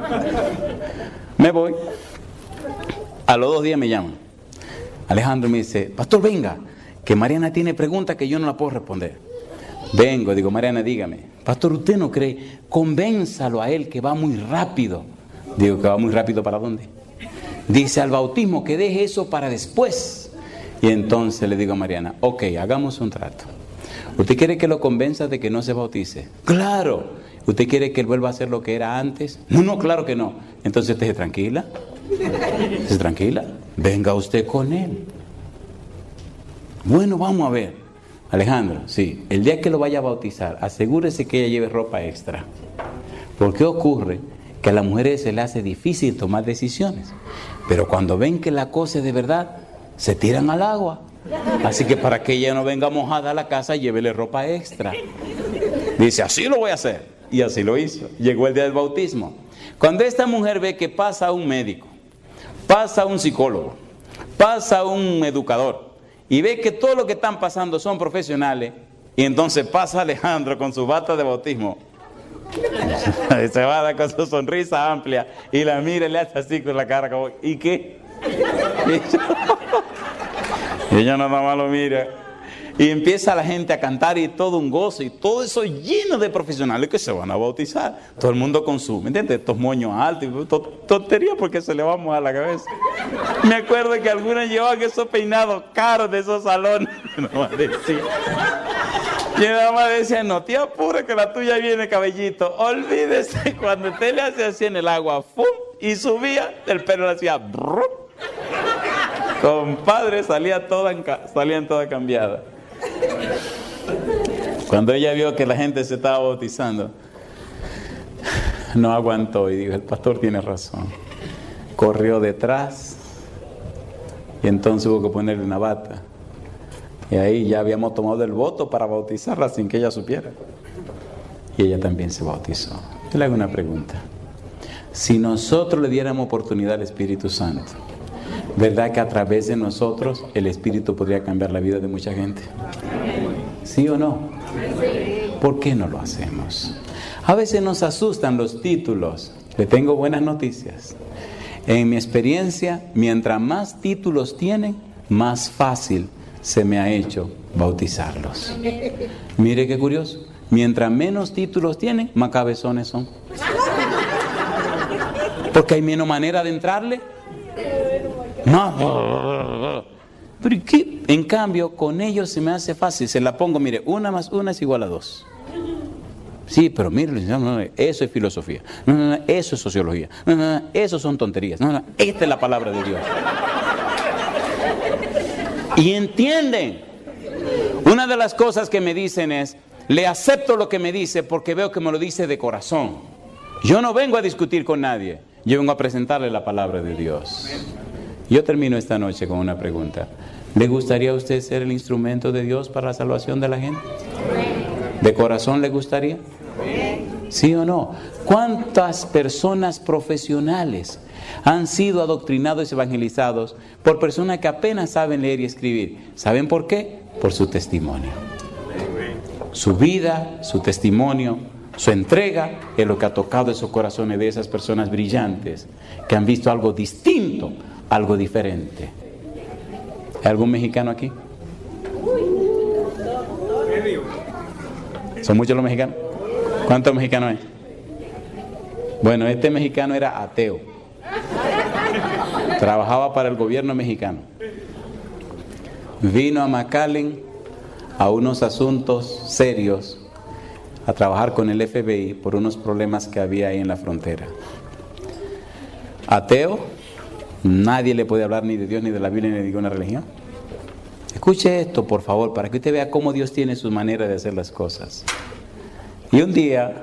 Me voy. A los dos días me llaman. Alejandro me dice, pastor, venga, que Mariana tiene preguntas que yo no la puedo responder. Vengo, digo, Mariana, dígame, pastor, ¿usted no cree? Convénzalo a él que va muy rápido. Digo, ¿que va muy rápido para dónde? Dice, al bautismo, que deje eso para después. Y entonces le digo a Mariana, ok, hagamos un trato. ¿Usted quiere que lo convenza de que no se bautice? Claro. ¿Usted quiere que él vuelva a hacer lo que era antes? No, no, claro que no. Entonces usted se tranquila. Se tranquila. Venga usted con él. Bueno, vamos a ver. Alejandro, sí, el día que lo vaya a bautizar, asegúrese que ella lleve ropa extra. Porque ocurre que a las mujeres se le hace difícil tomar decisiones. Pero cuando ven que la cosa es de verdad, se tiran al agua. Así que para que ella no venga mojada a la casa, llévele ropa extra. Dice, así lo voy a hacer. Y así lo hizo. Llegó el día del bautismo. Cuando esta mujer ve que pasa un médico, pasa un psicólogo, pasa un educador, y ve que todo lo que están pasando son profesionales, y entonces pasa Alejandro con su bata de bautismo, y se va a dar con su sonrisa amplia, y la mira y le hace así con la cara como, ¿y qué? Y ella nada más lo mira. Y empieza la gente a cantar y todo un gozo. Y todo eso lleno de profesionales que se van a bautizar. Todo el mundo consume, ¿entiendes? Estos moños altos. Tontería porque se le va a mojar la cabeza. Me acuerdo que algunas llevaban esos peinados caros de esos salones. No más decía. Y nada más decía, no te apures que la tuya viene, cabellito. Olvídese, cuando usted le hace así en el agua, ¡fum! Y subía, el pelo le hacía ¡brum! Compadre, salía toda, salían toda cambiada. Cuando ella vio que la gente se estaba bautizando, no aguantó y dijo, el pastor tiene razón. Corrió detrás y entonces hubo que ponerle una bata. Y ahí ya habíamos tomado el voto para bautizarla sin que ella supiera. Y ella también se bautizó. Yo le hago una pregunta. Si nosotros le diéramos oportunidad al Espíritu Santo, ¿verdad que a través de nosotros el Espíritu podría cambiar la vida de mucha gente? ¿Sí o no? ¿Por qué no lo hacemos? A veces nos asustan los títulos. Le tengo buenas noticias. En mi experiencia, mientras más títulos tienen, más fácil se me ha hecho bautizarlos. Mire qué curioso. Mientras menos títulos tienen, más cabezones son. Porque hay menos manera de entrarle. No. Pero ¿y qué? En cambio, con ellos se me hace fácil. Se la pongo, mire, una más una es igual a dos. Sí, pero mire, no, no, eso es filosofía. No, no, no, eso es sociología. No, no, no, eso son tonterías. No, no, esta es la palabra de Dios. Y entienden. Una de las cosas que me dicen es, le acepto lo que me dice porque veo que me lo dice de corazón. Yo no vengo a discutir con nadie. Yo vengo a presentarle la palabra de Dios. Yo termino esta noche con una pregunta. ¿Le gustaría a usted ser el instrumento de Dios para la salvación de la gente? ¿De corazón le gustaría? ¿Sí o no? ¿Cuántas personas profesionales han sido adoctrinados y evangelizados por personas que apenas saben leer y escribir? ¿Saben por qué? Por su testimonio. Su vida, su testimonio, su entrega es lo que ha tocado esos corazones de esas personas brillantes que han visto algo distinto, algo diferente. ¿Hay algún mexicano aquí? ¿Son muchos los mexicanos? ¿Cuántos mexicanos hay? Bueno, este mexicano era ateo. Trabajaba para el gobierno mexicano. Vino a McAllen a unos asuntos serios, a trabajar con el F B I por unos problemas que había ahí en la frontera. Ateo, nadie le puede hablar ni de Dios, ni de la Biblia, ni de ninguna religión. Escuche esto, por favor, para que usted vea cómo Dios tiene su manera de hacer las cosas. Y un día,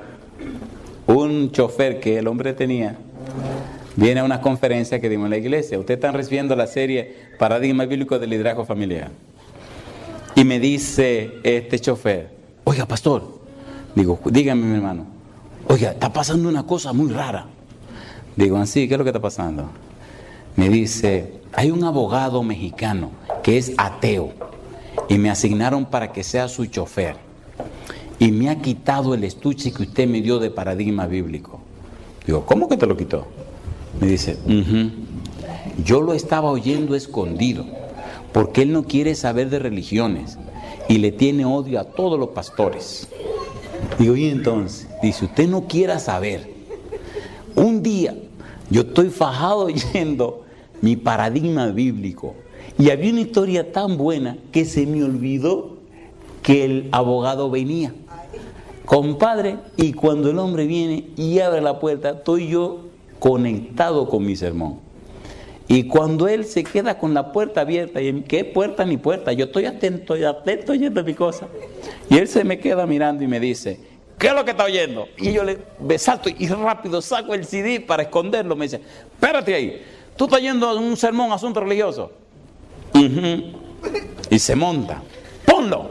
un chofer que el hombre tenía, viene a una conferencia que dimos en la iglesia. Ustedes están recibiendo la serie Paradigma Bíblico del Liderazgo Familiar. Y me dice este chofer, oiga, pastor, digo, dígame, mi hermano, oiga, está pasando una cosa muy rara. Digo, así, ¿qué es lo que está pasando? Me dice, hay un abogado mexicano que es ateo y me asignaron para que sea su chofer. Y me ha quitado el estuche que usted me dio de paradigma bíblico. Digo, ¿cómo que te lo quitó? Me dice, uh-huh. Yo lo estaba oyendo escondido, porque él no quiere saber de religiones y le tiene odio a todos los pastores. Digo, y entonces, dice, usted no quiera saber. Un día yo estoy fajado oyendo mi paradigma bíblico y había una historia tan buena que se me olvidó que el abogado venía. Compadre, y cuando el hombre viene y abre la puerta, estoy yo conectado con mi sermón. Y cuando él se queda con la puerta abierta, y ¿qué puerta ni puerta? Yo estoy atento, yo atento oyendo mi cosa. Y él se me queda mirando y me dice, ¿qué es lo que está oyendo? Y yo le me salto y rápido saco el C D para esconderlo. Me dice, espérate ahí, ¿tú estás oyendo un sermón, asunto religioso? Uh-huh. Y se monta. Ponlo.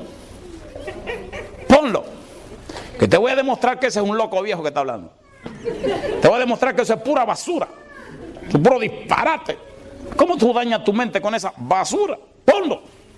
Ponlo. Que te voy a demostrar que ese es un loco viejo que está hablando. Te voy a demostrar que eso es pura basura. Es puro disparate. ¿Cómo tú dañas tu mente con esa basura? Ponlo.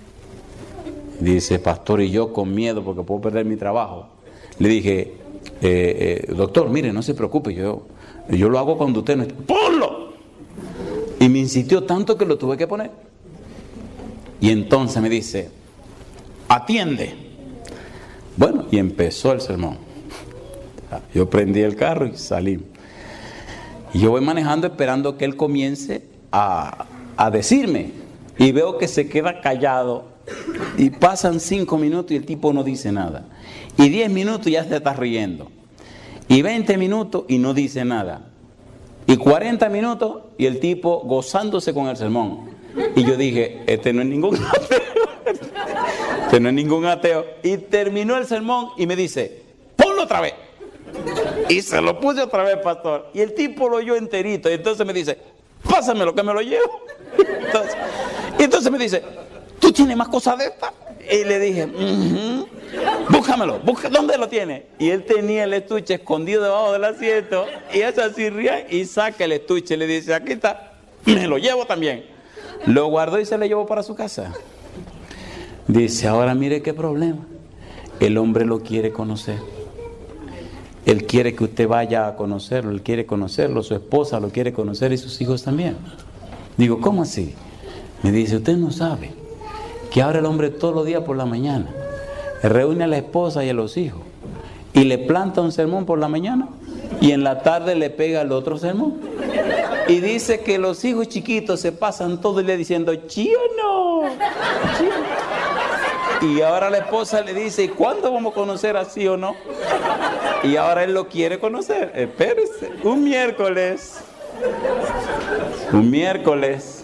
Dice, pastor, y yo con miedo porque puedo perder mi trabajo. Le dije, eh, eh, doctor, mire, no se preocupe, yo, yo lo hago cuando usted no esté. ¡Ponlo! Y me insistió tanto que lo tuve que poner. Y entonces me dice, atiende. Bueno, y empezó el sermón. Yo prendí el carro y salí. Y yo voy manejando esperando que él comience a, a decirme. Y veo que se queda callado. Y pasan cinco minutos y el tipo no dice nada. Y diez minutos y ya se está riendo. Y veinte minutos y no dice nada. Y cuarenta minutos y el tipo gozándose con el sermón. Y yo dije, este no es ningún ateo. Este no es ningún ateo. Y terminó el sermón y me dice, ponlo otra vez. Y se lo puse otra vez, pastor. Y el tipo lo oyó enterito. Y entonces me dice, pásamelo que me lo llevo. Entonces, y entonces me dice, ¿tú tienes más cosas de esta? Y le dije, uh-huh. búscamelo, busca, ¿dónde lo tiene? Y él tenía el estuche escondido debajo del asiento. Y ella así ríe y saca el estuche y le dice, aquí está, me lo llevo también. Lo guardó y se lo llevó para su casa. Dice, ahora mire qué problema. El hombre lo quiere conocer. Él quiere que usted vaya a conocerlo, él quiere conocerlo, su esposa lo quiere conocer y sus hijos también. Digo, ¿cómo así? Me dice, usted no sabe que ahora el hombre todos los días por la mañana reúne a la esposa y a los hijos y le planta un sermón por la mañana y en la tarde le pega el otro sermón. Y dice que los hijos chiquitos se pasan todo el día diciendo, ¿chío no? ¿Chío? Y ahora la esposa le dice, ¿y cuándo vamos a conocer así o no? Y ahora él lo quiere conocer. Espérese, un miércoles. Un miércoles.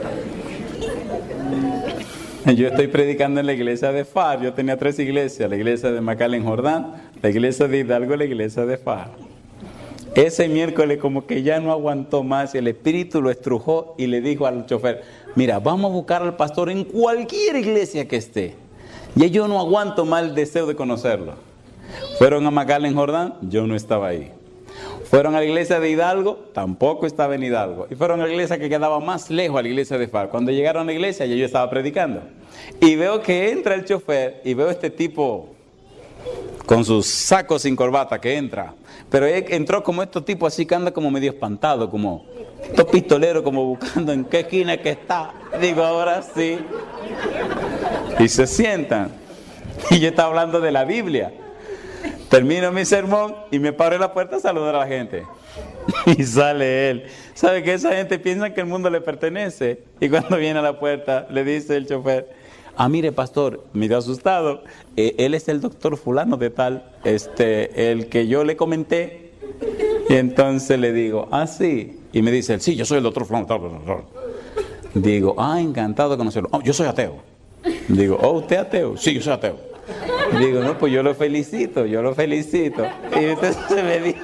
Yo estoy predicando en la iglesia de F A R. Yo tenía tres iglesias. La iglesia de McAllen Jordán, la iglesia de Hidalgo y la iglesia de F A R. Ese miércoles como que ya no aguantó más. El espíritu lo estrujó y le dijo al chofer, mira, vamos a buscar al pastor en cualquier iglesia que esté. Ya yo no aguanto más el deseo de conocerlo. Fueron a McAllen Jordán, yo no estaba ahí. Fueron a la iglesia de Hidalgo, tampoco estaba en Hidalgo. Y fueron a la iglesia que quedaba más lejos, a la iglesia de F A R. Cuando llegaron a la iglesia, ya yo estaba predicando. Y veo que entra el chofer y veo este tipo con sus sacos sin corbata que entra. Pero él entró como estos tipos así que anda como medio espantado, como estos pistoleros como buscando en qué esquina que está. Digo, ahora sí. Y se sientan. Y yo estaba hablando de la Biblia. Termino mi sermón y me paro en la puerta a saludar a la gente. Y sale él. ¿Sabe que esa gente piensa que el mundo le pertenece? Y cuando viene a la puerta le dice el chofer, ah, mire pastor, me dio asustado, eh, él es el doctor fulano de tal, este, el que yo le comenté. Y entonces le digo, ah, sí. Y me dice, sí, yo soy el doctor fulano de tal. Digo, ah, encantado de conocerlo. Oh, yo soy ateo. Digo, oh, ¿usted es ateo? Sí, yo soy ateo. Digo, no, pues yo lo felicito, yo lo felicito. Y entonces me dice,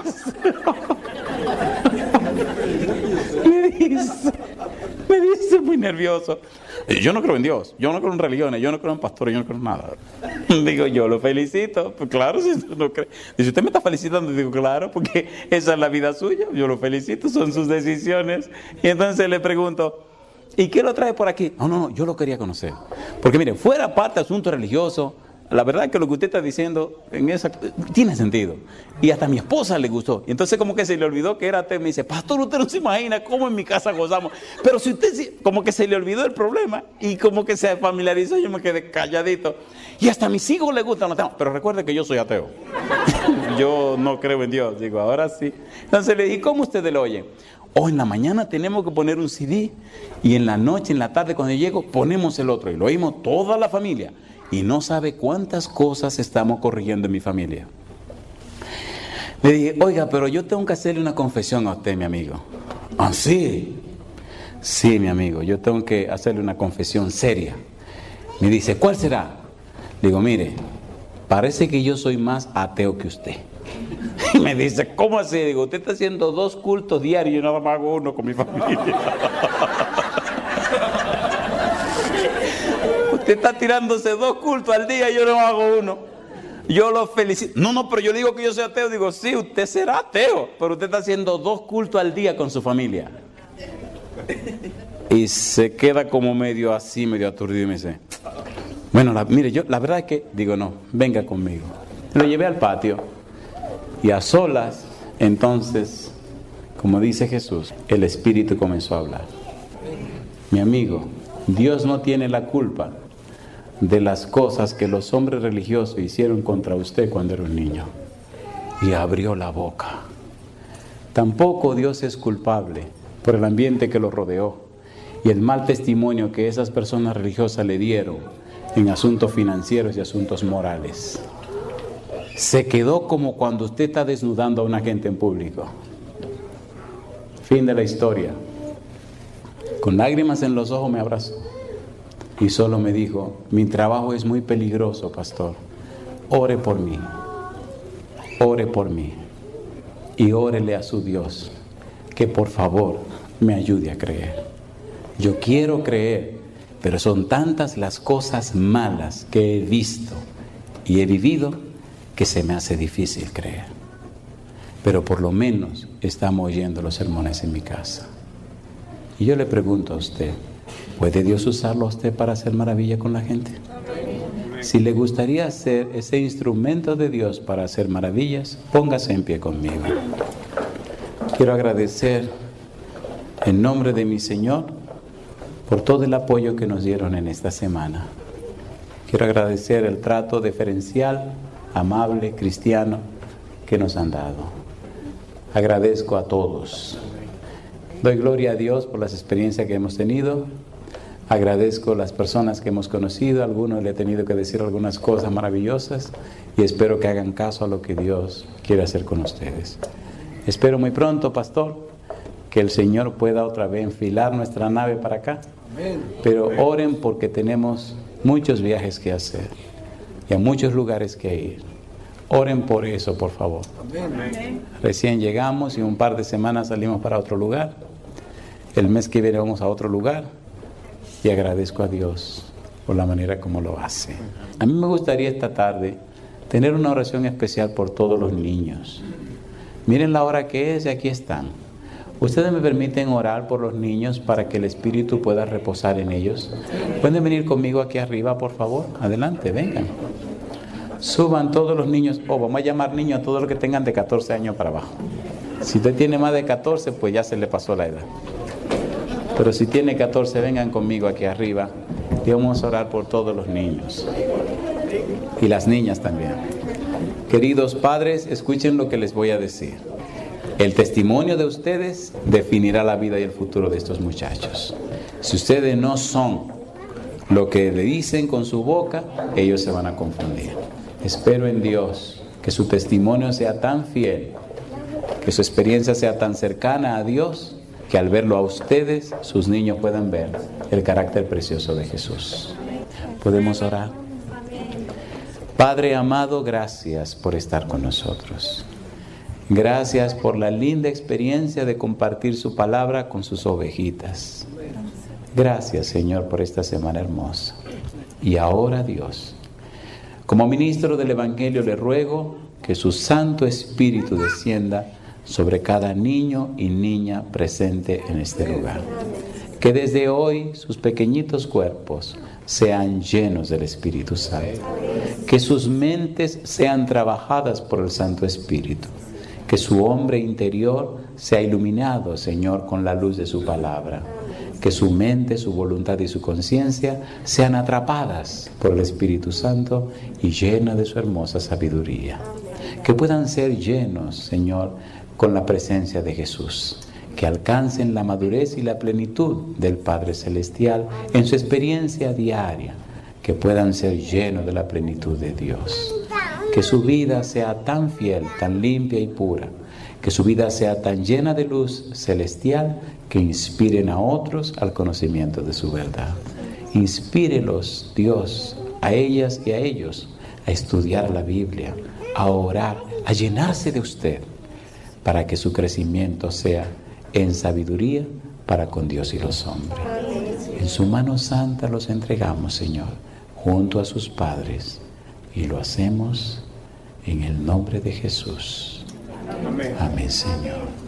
me dice, me dice muy nervioso, yo no creo en Dios, yo no creo en religiones, yo no creo en pastores, yo no creo en nada. Digo, yo lo felicito. Pues claro, si usted no cree. Dice, usted me está felicitando. Digo, claro, porque esa es la vida suya, yo lo felicito, son sus decisiones. Y entonces le pregunto, ¿y qué lo trae por aquí? No, no, no, yo lo quería conocer. Porque mire, fuera parte de asunto religioso, la verdad es que lo que usted está diciendo en esa, tiene sentido. Y hasta a mi esposa le gustó. Y entonces como que se le olvidó que era ateo. Me dice, pastor, usted no se imagina cómo en mi casa gozamos. Pero si usted, como que se le olvidó el problema y como que se familiarizó, yo me quedé calladito. Y hasta a mis hijos les gustan los temas. Pero recuerde que yo soy ateo. Yo no creo en Dios. Digo, ahora sí. Entonces le dije, ¿cómo ustedes lo oyen? O en la mañana tenemos que poner un C D y en la noche, en la tarde cuando llego, ponemos el otro. Y lo oímos toda la familia. Y no sabe cuántas cosas estamos corrigiendo en mi familia. Le dije, oiga, pero yo tengo que hacerle una confesión a usted, mi amigo. ¿Ah, sí? Sí, mi amigo, yo tengo que hacerle una confesión seria. Me dice, ¿cuál será? Digo, mire, parece que yo soy más ateo que usted. Y me dice, ¿cómo así? Digo, usted está haciendo dos cultos diarios y yo nada más hago uno con mi familia. Usted está tirándose dos cultos al día y yo no hago uno. Yo lo felicito. No, no, pero yo digo que yo soy ateo. Digo, sí, usted será ateo, pero usted está haciendo dos cultos al día con su familia. Y se queda como medio así, medio aturdido y me dice, bueno, la, mire, yo la verdad es que, digo, no, venga conmigo. Lo llevé al patio y a solas, entonces, como dice Jesús, el Espíritu comenzó a hablar. Mi amigo, Dios no tiene la culpa de las cosas que los hombres religiosos hicieron contra usted cuando era un niño. Y abrió la boca. Tampoco Dios es culpable por el ambiente que lo rodeó y el mal testimonio que esas personas religiosas le dieron en asuntos financieros y asuntos morales. Se quedó como cuando usted está desnudando a una gente en público. Fin de la historia. Con lágrimas en los ojos me abrazó y solo me dijo: mi trabajo es muy peligroso, pastor. Ore por mí. Ore por mí. Y órele a su Dios que por favor me ayude a creer. Yo quiero creer, pero son tantas las cosas malas que he visto y he vivido que se me hace difícil creer. Pero por lo menos estamos oyendo los sermones en mi casa. Y yo le pregunto a usted, ¿puede Dios usarlo a usted para hacer maravilla con la gente? Si le gustaría ser ese instrumento de Dios para hacer maravillas, póngase en pie conmigo. Quiero agradecer en nombre de mi Señor por todo el apoyo que nos dieron en esta semana. Quiero agradecer el trato deferencial, amable, cristiano que nos han dado. Agradezco a todos. Doy gloria a Dios por las experiencias que hemos tenido. Agradezco a las personas que hemos conocido. A algunos le he tenido que decir algunas cosas maravillosas y espero que hagan caso a lo que Dios quiere hacer con ustedes. Espero muy pronto, pastor, que el Señor pueda otra vez enfilar nuestra nave para acá. Pero oren porque tenemos muchos viajes que hacer y a muchos lugares que ir. Oren por eso, por favor. Recién llegamos y un par de semanas salimos para otro lugar. El mes que viene vamos a otro lugar. Y agradezco a Dios por la manera como lo hace. A mí me gustaría esta tarde tener una oración especial por todos los niños. Miren la hora que es y aquí están. ¿Ustedes me permiten orar por los niños para que el Espíritu pueda reposar en ellos? ¿Pueden venir conmigo aquí arriba, por favor? Adelante, vengan. Suban todos los niños, o oh, vamos a llamar niños a todos los que tengan de catorce años para abajo. Si usted tiene más de catorce, pues ya se le pasó la edad. Pero si tiene catorce, vengan conmigo aquí arriba y vamos a orar por todos los niños. Y las niñas también. Queridos padres, escuchen lo que les voy a decir. El testimonio de ustedes definirá la vida y el futuro de estos muchachos. Si ustedes no son lo que le dicen con su boca, ellos se van a confundir. Espero en Dios que su testimonio sea tan fiel, que su experiencia sea tan cercana a Dios, que al verlo a ustedes, sus niños puedan ver el carácter precioso de Jesús. ¿Podemos orar? Padre amado, gracias por estar con nosotros. Gracias por la linda experiencia de compartir su palabra con sus ovejitas. Gracias, Señor, por esta semana hermosa. Y ahora, Dios, como ministro del Evangelio le ruego que su Santo Espíritu descienda sobre cada niño y niña presente en este lugar. Que desde hoy sus pequeñitos cuerpos sean llenos del Espíritu Santo. Que sus mentes sean trabajadas por el Santo Espíritu. Que su hombre interior sea iluminado, Señor, con la luz de su palabra. Que su mente, su voluntad y su conciencia sean atrapadas por el Espíritu Santo y llenas de su hermosa sabiduría. Que puedan ser llenos, Señor, con la presencia de Jesús. Que alcancen la madurez y la plenitud del Padre Celestial en su experiencia diaria. Que puedan ser llenos de la plenitud de Dios. Que su vida sea tan fiel, tan limpia y pura. Que su vida sea tan llena de luz celestial que inspiren a otros al conocimiento de su verdad. Inspírelos, Dios, a ellas y a ellos a estudiar la Biblia, a orar, a llenarse de usted, para que su crecimiento sea en sabiduría para con Dios y los hombres. En su mano santa los entregamos, Señor, junto a sus padres, y lo hacemos en el nombre de Jesús. Amén, Señor.